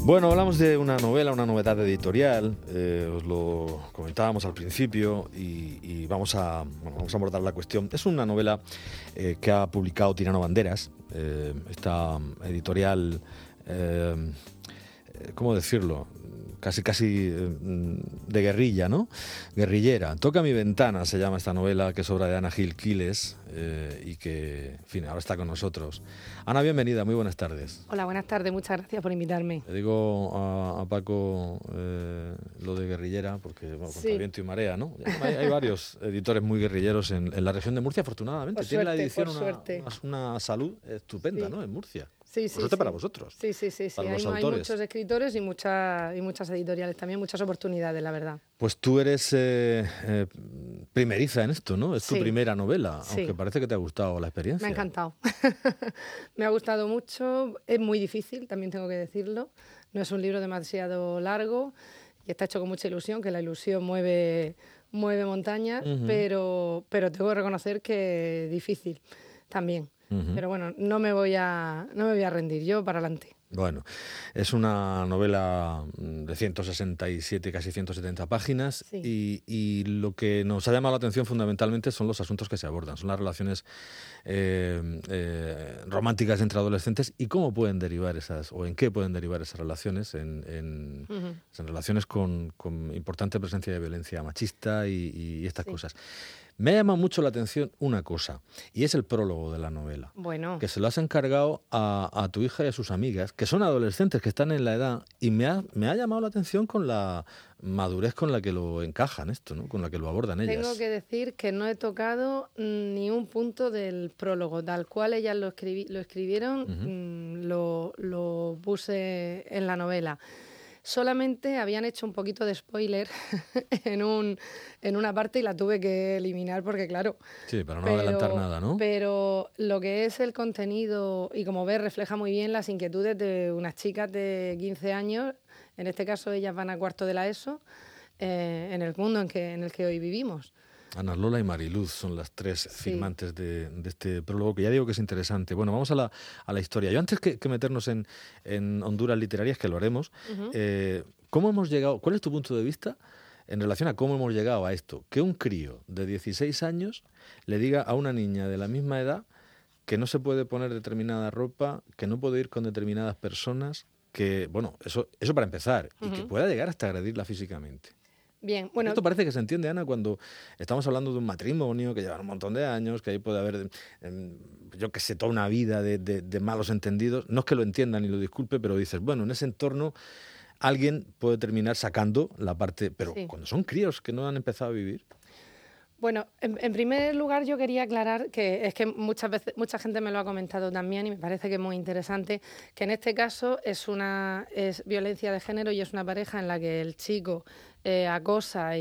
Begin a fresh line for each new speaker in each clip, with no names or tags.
Bueno, hablamos de una novela, una novedad editorial, os lo comentábamos al principio y vamos a abordar la cuestión. Es una novela que ha publicado Tirano Banderas, esta editorial, ¿cómo decirlo? Casi de guerrilla, ¿no? Guerrillera. Toca mi ventana, se llama esta novela, que es obra de Ana Gil Quiles y que, en fin, ahora está con nosotros. Ana, bienvenida, muy buenas tardes.
Hola, buenas tardes, muchas gracias por invitarme.
Le digo a Paco lo de guerrillera, porque bueno, contra viento y marea, ¿no? Hay varios editores muy guerrilleros en la región de Murcia, afortunadamente. Tiene la edición una salud estupenda, sí, ¿no? En Murcia.
Sí,
por suerte para vosotros.
Sí. Hay muchos escritores y muchas editoriales también, muchas oportunidades, la verdad.
Pues tú eres primeriza en esto, ¿no? Es tu primera novela,
sí,
aunque parece que te ha gustado la experiencia.
Me ha encantado. Me ha gustado mucho. Es muy difícil, también tengo que decirlo. No es un libro demasiado largo y está hecho con mucha ilusión, que la ilusión mueve montañas, pero tengo que reconocer que es difícil también. Pero bueno, no me voy a rendir, yo para adelante.
Bueno, es una novela de 167, casi 170 páginas, sí, y lo que nos ha llamado la atención fundamentalmente son los asuntos que se abordan, son las relaciones románticas entre adolescentes y cómo pueden derivar esas, o en qué pueden derivar esas relaciones, en relaciones con importante presencia de violencia machista y estas cosas. Me ha llamado mucho la atención una cosa, y es el prólogo de la novela.
Bueno.
Que se lo has encargado a tu hija y a sus amigas, que son adolescentes, que están en la edad, y me ha llamado la atención con la madurez con la que lo encajan esto, ¿no? Con la que lo abordan ellas.
Tengo que decir que no he tocado ni un punto del prólogo, tal cual ellas lo escribieron, lo puse en la novela. Solamente habían hecho un poquito de spoiler en una parte y la tuve que eliminar porque, claro...
Sí, para no adelantar nada, ¿no?
Pero lo que es el contenido, y como ves, refleja muy bien las inquietudes de unas chicas de 15 años, en este caso ellas van a cuarto de la ESO, en el mundo en el que hoy vivimos.
Ana Lola y Mariluz son las tres firmantes de este prólogo, que ya digo que es interesante. Bueno, vamos a la historia. Yo antes que meternos en Honduras literarias, que lo haremos, ¿cómo hemos llegado? ¿Cuál es tu punto de vista en relación a cómo hemos llegado a esto? Que un crío de 16 años le diga a una niña de la misma edad que no se puede poner determinada ropa, que no puede ir con determinadas personas, que, bueno, eso para empezar, y que pueda llegar hasta agredirla físicamente.
Bien, bueno.
Esto parece que se entiende, Ana, cuando estamos hablando de un matrimonio que lleva un montón de años, que ahí puede haber, yo qué sé, toda una vida de malos entendidos. No es que lo entienda ni lo disculpe, pero dices, bueno, en ese entorno alguien puede terminar sacando la parte... Pero cuando son críos que no han empezado a vivir...
Bueno, en primer lugar yo quería aclarar que es que muchas veces mucha gente me lo ha comentado también y me parece que es muy interesante, que en este caso es violencia de género y es una pareja en la que el chico acosa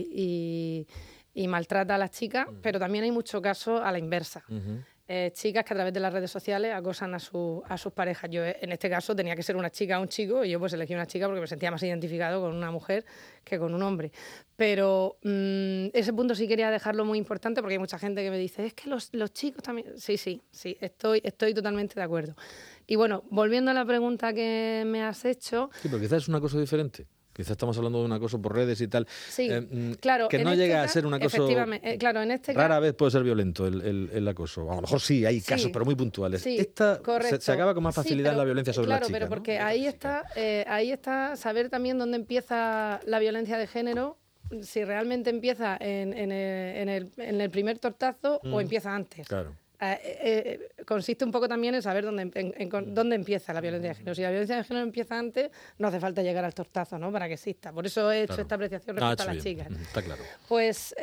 y maltrata a las chicas, pero también hay muchos casos a la inversa. Chicas que a través de las redes sociales acosan a sus parejas. Yo en este caso tenía que ser una chica o un chico y yo pues elegí una chica porque me sentía más identificado con una mujer que con un hombre. Pero ese punto sí quería dejarlo muy importante porque hay mucha gente que me dice es que los chicos también... Sí, estoy totalmente de acuerdo. Y bueno, volviendo a la pregunta que me has hecho...
Sí, pero quizás es una cosa diferente. Quizás estamos hablando de un acoso por redes y tal.
Sí, claro.
Que no llega a ser un acoso...
Efectivamente, claro, en este caso...
Rara vez puede ser violento el acoso. A lo mejor sí, hay casos, pero muy puntuales.
Sí, correcto.
Se acaba con más facilidad la violencia sobre la chica,
pero porque
¿no?
ahí está saber también dónde empieza la violencia de género, si realmente empieza en el primer tortazo o empieza antes.
Claro.
Consiste un poco también en saber dónde empieza la violencia de género. Si la violencia de género empieza antes, no hace falta llegar al tortazo, ¿no? Para que exista. Por eso he hecho esta apreciación respecto a las chicas.
Está claro.
Pues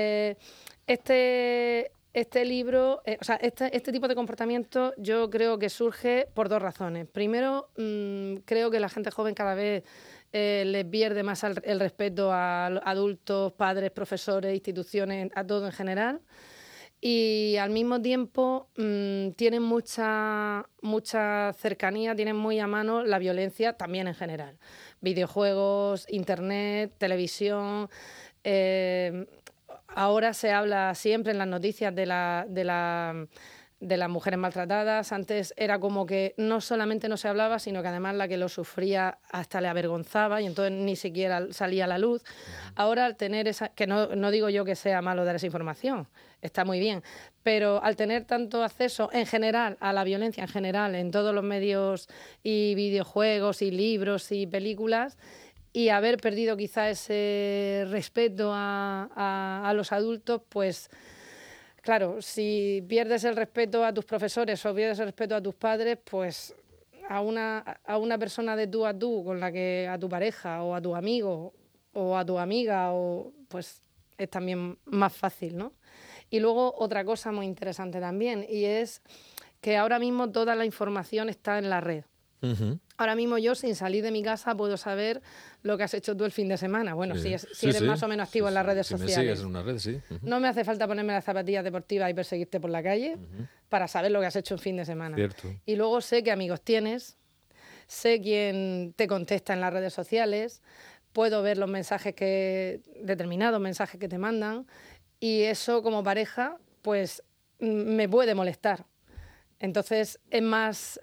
este libro, este tipo de comportamiento yo creo que surge por dos razones. Primero, creo que la gente joven cada vez les pierde más el respeto a adultos, padres, profesores, instituciones, a todo en general. Y al mismo tiempo tienen mucha cercanía, tienen muy a mano la violencia también en general. Videojuegos, internet, televisión. Ahora se habla siempre en las noticias de la de las mujeres maltratadas. Antes era como que no solamente no se hablaba, sino que además la que lo sufría hasta le avergonzaba y entonces ni siquiera salía a la luz. Ahora, al tener esa... que no digo yo que sea malo dar esa información, está muy bien, pero al tener tanto acceso en general a la violencia, en general, en todos los medios y videojuegos y libros y películas, y haber perdido quizá ese respeto a los adultos, pues... Claro, si pierdes el respeto a tus profesores o pierdes el respeto a tus padres, pues a una persona de tú a tú, con la que a tu pareja o a tu amigo o a tu amiga, pues es también más fácil, ¿no? Y luego otra cosa muy interesante también, y es que ahora mismo toda la información está en la red.
Uh-huh.
Ahora mismo yo, sin salir de mi casa, puedo saber lo que has hecho tú el fin de semana. Bueno, si eres más o menos activo en las redes sociales.
Me sigues en una red, sí. Uh-huh.
No me hace falta ponerme las zapatillas deportivas y perseguirte por la calle para saber lo que has hecho el fin de semana.
Cierto.
Y luego sé qué amigos tienes, sé quién te contesta en las redes sociales, puedo ver los mensajes determinados mensajes que te mandan, y eso como pareja, pues me puede molestar. Entonces es más...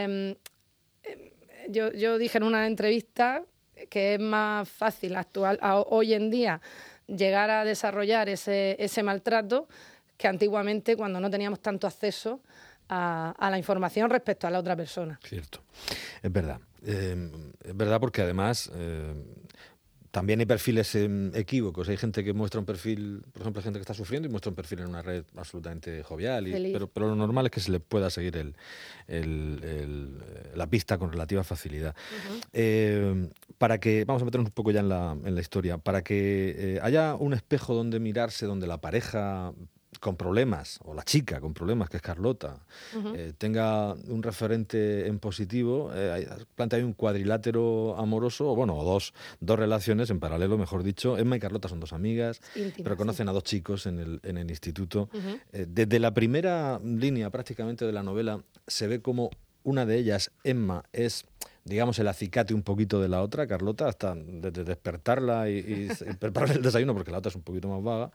Yo dije en una entrevista que es más fácil hoy en día llegar a desarrollar ese maltrato que antiguamente, cuando no teníamos tanto acceso a la información respecto a la otra persona.
Cierto, es verdad. Es verdad, porque además también hay perfiles equívocos. Hay gente que muestra un perfil, por ejemplo, hay gente que está sufriendo y muestra un perfil en una red absolutamente jovial, pero lo normal es que se le pueda seguir la pista con relativa facilidad. Uh-huh. Para que, vamos a meternos un poco ya en la historia, para que haya un espejo donde mirarse, donde la pareja con problemas, o la chica con problemas, que es Carlota, uh-huh, tenga un referente en positivo, plantea un cuadrilátero amoroso, o dos relaciones en paralelo, mejor dicho. Emma y Carlota son dos amigas, íntimas, pero conocen a dos chicos en el instituto. Uh-huh. Desde la primera línea prácticamente de la novela se ve como una de ellas, Emma, es, digamos, el acicate un poquito de la otra, Carlota, hasta desde despertarla y prepararle el desayuno, porque la otra es un poquito más vaga.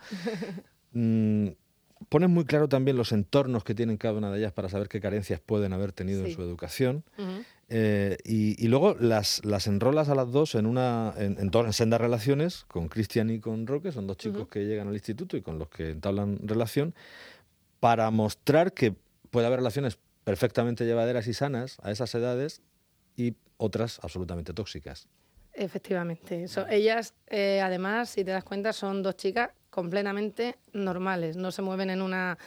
Ponen muy claro también los entornos que tienen cada una de ellas para saber qué carencias pueden haber tenido en su educación. Uh-huh. Y luego las enrolas a las dos en sendas relaciones con Cristian y con Roque. Son dos chicos, uh-huh, que llegan al instituto y con los que entablan relación, para mostrar que puede haber relaciones perfectamente llevaderas y sanas a esas edades y otras absolutamente tóxicas.
Efectivamente. Ellas, además, si te das cuenta, son dos chicas completamente normales. No se mueven en una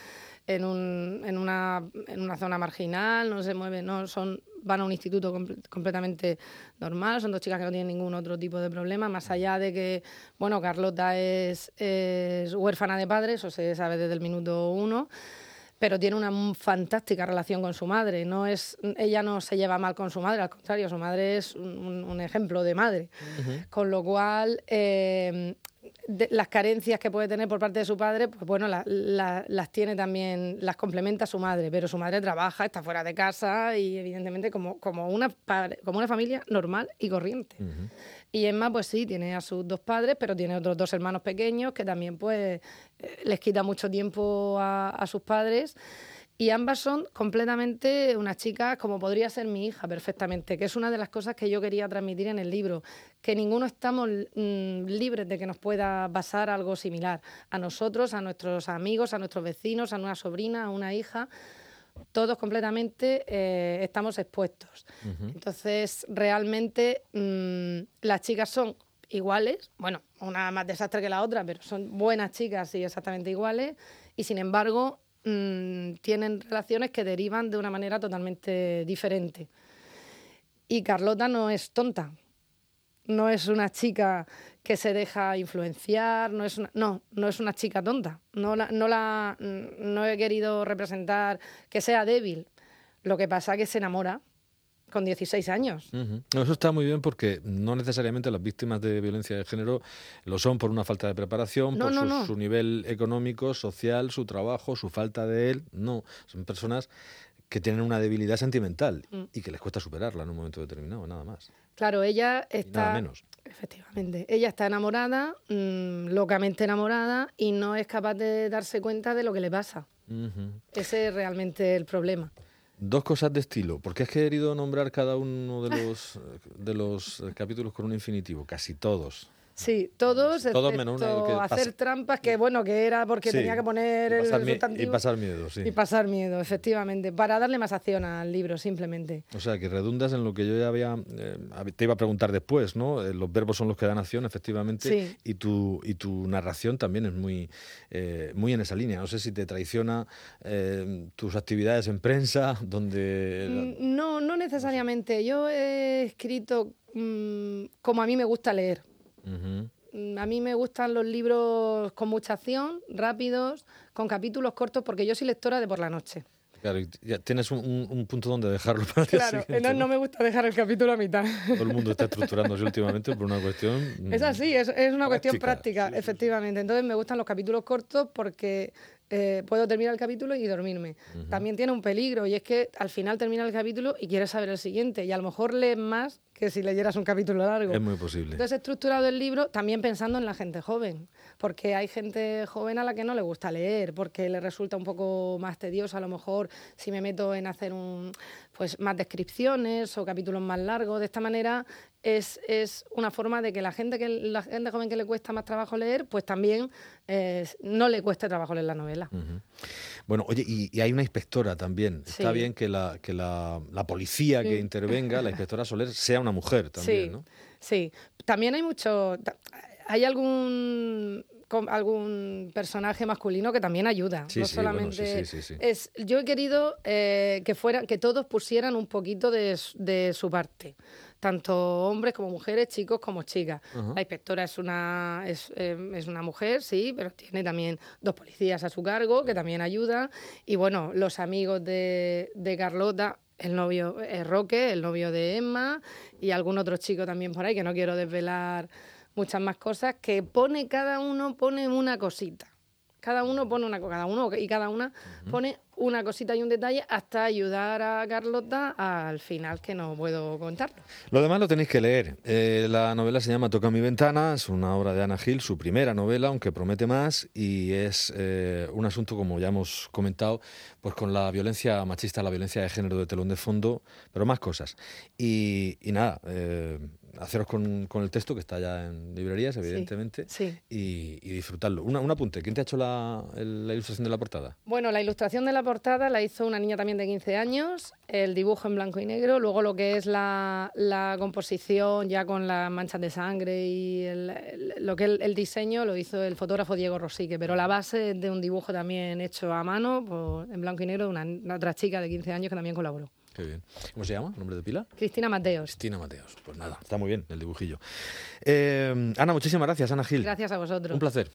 zona marginal, no se mueven, van a un instituto completamente normal. Son dos chicas que no tienen ningún otro tipo de problema, más allá de que, Carlota es huérfana de padres, eso se sabe desde el minuto 1. Pero tiene una fantástica relación con su madre. Ella no se lleva mal con su madre, al contrario, su madre es un ejemplo de madre. Uh-huh. Con lo cual, las carencias que puede tener por parte de su padre, pues las tiene también, las complementa su madre, pero su madre trabaja, está fuera de casa y evidentemente como una familia normal y corriente. Uh-huh. Y Emma, pues sí, tiene a sus dos padres, pero tiene otros dos hermanos pequeños que también, pues, les quita mucho tiempo a sus padres. Y ambas son completamente unas chicas como podría ser mi hija perfectamente, que es una de las cosas que yo quería transmitir en el libro, que ninguno estamos libres de que nos pueda pasar algo similar. A nosotros, a nuestros amigos, a nuestros vecinos, a una sobrina, a una hija... Todos completamente estamos expuestos. Uh-huh. Entonces, realmente, las chicas son iguales, una más desastre que la otra, pero son buenas chicas y exactamente iguales, y sin embargo, tienen relaciones que derivan de una manera totalmente diferente. Y Carlota no es tonta, no es una chica que se deja influenciar, no es una chica tonta. No he querido representar que sea débil. Lo que pasa es que se enamora con 16 años.
Uh-huh. No, eso está muy bien, porque no necesariamente las víctimas de violencia de género lo son por una falta de preparación, su nivel económico, social, su trabajo, su falta de él. No, son personas que tienen una debilidad sentimental y que les cuesta superarla en un momento determinado, nada más.
Claro, ella Efectivamente. Ella está enamorada, locamente enamorada, y no es capaz de darse cuenta de lo que le pasa. Ese es realmente el problema.
2 cosas de estilo. ¿Por qué has querido nombrar cada uno de los capítulos con un infinitivo? Casi todos.
Sí, todos
menos uno
excepto hacer trampas, que bueno, que era porque tenía que poner el sustantivo.
Y pasar miedo, sí.
Y pasar miedo, efectivamente, para darle más acción al libro, simplemente.
O sea, que redundas en lo que yo ya te iba a preguntar después, ¿no? Los verbos son los que dan acción, efectivamente,
sí.
y tu narración también es muy en esa línea. No sé si te traiciona tus actividades en prensa, donde...
No necesariamente. Yo he escrito como a mí me gusta leer. A mí me gustan los libros con mucha acción, rápidos, con capítulos cortos, porque yo soy lectora de por la noche.
Claro, ya tienes un punto donde dejarlo para el día siguiente,
no me gusta dejar el capítulo a mitad.
Todo el mundo está estructurándose últimamente por una cuestión...
Es así, es una cuestión práctica, sí, efectivamente. Entonces me gustan los capítulos cortos porque puedo terminar el capítulo y dormirme. También tiene un peligro, y es que al final termina el capítulo y quieres saber el siguiente, y a lo mejor lees más que si leyeras un capítulo largo.
Es muy posible.
Entonces he estructurado el libro también pensando en la gente joven, porque hay gente joven a la que no le gusta leer, porque le resulta un poco más tedioso a lo mejor si me meto en hacer más descripciones o capítulos más largos. De esta manera es una forma de que la gente joven que le cuesta más trabajo leer, pues también no le cueste trabajo leer la novela.
Bueno, oye, y hay una inspectora también.
Sí.
Está bien que la policía que intervenga, la inspectora Soler, sea una mujer también,
sí,
¿no? Sí.
También hay algún personaje masculino que también ayuda.
Sí,
no
sí,
solamente
bueno, sí.
Yo he querido que todos pusieran un poquito de su parte, tanto hombres como mujeres, chicos como chicas. La inspectora es una mujer, sí, pero tiene también 2 policías a su cargo que también ayudan, y bueno, los amigos de Carlota, el novio es Roque, el novio de Emma, y algún otro chico también por ahí, que no quiero desvelar muchas más cosas, que cada uno pone una cosita. Cada uno y cada una pone una cosita y un detalle hasta ayudar a Carlota al final, que no puedo contarlo.
Lo demás lo tenéis que leer. La novela se llama Toca mi ventana, es una obra de Ana Gil, su primera novela, aunque promete más, y es un asunto, como ya hemos comentado, pues con la violencia machista, la violencia de género de telón de fondo, pero más cosas. Y nada, haceros con el texto, que está ya en librerías, evidentemente,
sí.
Y disfrutarlo. Un apunte, ¿quién te ha hecho la ilustración de la portada?
Bueno, la ilustración de la portada la hizo una niña también de 15 años, el dibujo en blanco y negro, luego lo que es la composición ya con las manchas de sangre y el diseño lo hizo el fotógrafo Diego Rosique, pero la base es de un dibujo también hecho a mano, en blanco y negro, de una otra chica de 15 años que también colaboró.
Qué bien. ¿Cómo se llama? ¿Nombre de pila?
Cristina Mateos.
Cristina Mateos. Pues nada, está muy bien el dibujillo. Ana, muchísimas gracias, Ana Gil.
Gracias a vosotros.
Un placer.